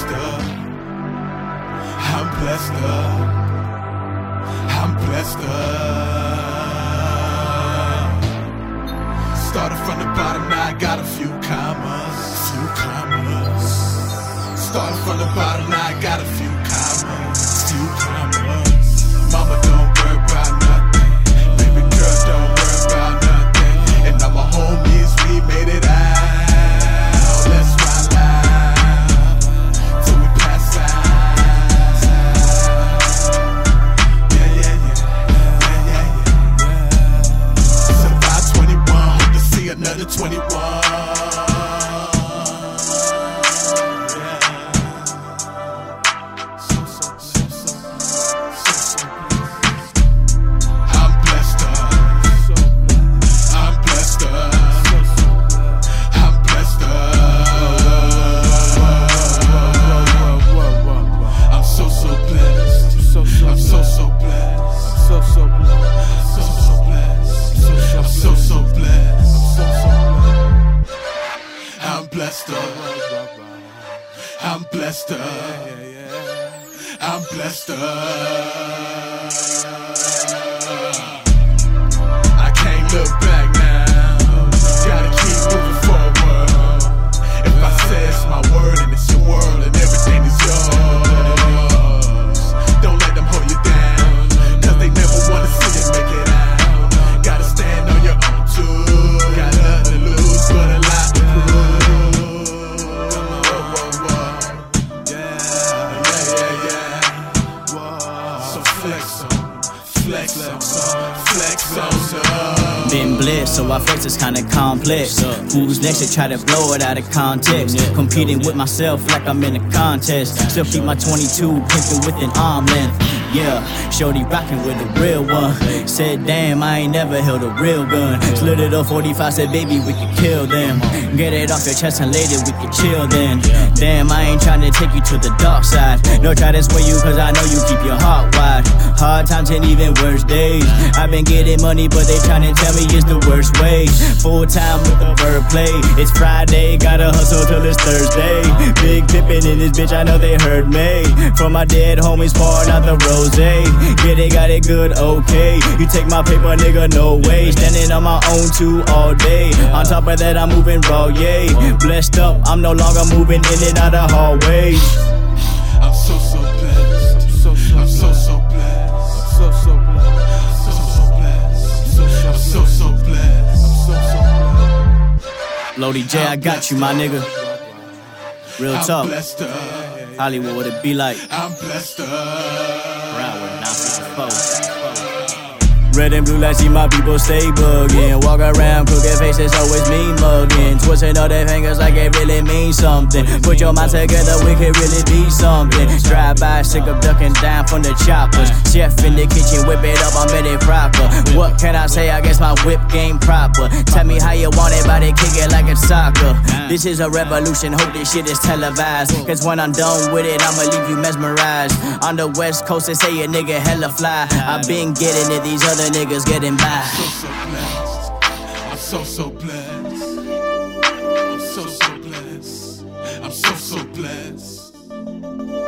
blessed up. I'm blessed up. I'm blessed up. Started from the bottom, now I got a few commas. Started from the bottom, now I got a few commas. Mama, don't worry about nothing. Baby girl, don't worry about nothing. And all my homies, we made it out. Let's ride loud till we pass out. Yeah. Survive 21, hope to see another 21. I'm blessed up. I'm blessed up. I can't look back now. Gotta keep moving forward. If I say it's my word and it's your world and everything is yours, don't let them hold you down, cause they never wanna see you make it out. Gotta stand on your own too. Got nothing to lose but a lot to prove. Been blessed, so I flex, it's kinda complex. Who's next to try to blow it out of context? Competing with myself like I'm in a contest. Still keep my 22 pimping with an arm length. Yeah, shorty rockin' with a real one. Said damn, I ain't never held a real gun. Slid it up 45, said baby we can kill them. Get it off your chest and later we can chill then. Damn, I ain't tryna take you to the dark side. No try to sway you cause I know you keep your heart wide. Hard times and even worse days. I've been getting money but they tryna tell me it's the worst way. Full time with the wordplay. It's Friday, gotta hustle till it's Thursday. Big pippin' in this bitch, I know they heard me. From my dead homies pouring out the rose. Yeah, they got it good, okay. You take my paper, nigga, no way. Standing on my own too all day. On top of that, I'm moving raw, yay. Blessed up, I'm no longer moving in and out of hallways. I'm so blessed. I'm so blessed. I'm so blessed. Lodi J, I got you, my nigga. Real talk. Hollywood, what it be like? I'm blessed up. Broward, 954. Red and blue lights, see my people stay bugging. Walk around, crooked faces, always mean mugging. Twisting all their fingers like it really means something. Put your mind together, we could really be something. Drive by, sick of ducking down from the choppers. Chef in the kitchen, whip it up, I'm ready proper. What can I say? I guess my whip game proper. Tell me how you want it, body kick it like it's soccer. This is a revolution, hope this shit is televised. Cause when I'm done with it, I'ma leave you mesmerized. On the west coast, they say a nigga hella fly. I've been getting it, these other niggas getting by. I'm so blessed. I'm so blessed. I'm so blessed.